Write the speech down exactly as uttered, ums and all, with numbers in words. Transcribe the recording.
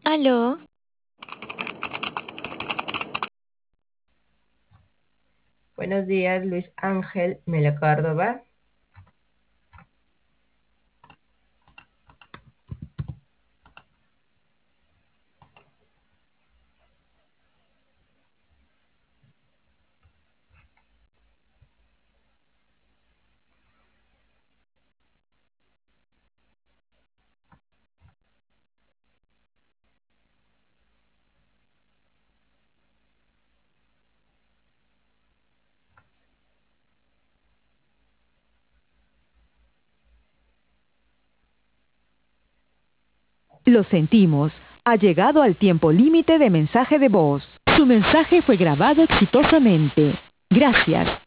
Aló, Buenos días, Luis Ángel Melo Córdoba. Lo sentimos. Ha llegado al tiempo límite de mensaje de voz. Su mensaje fue grabado exitosamente. Gracias.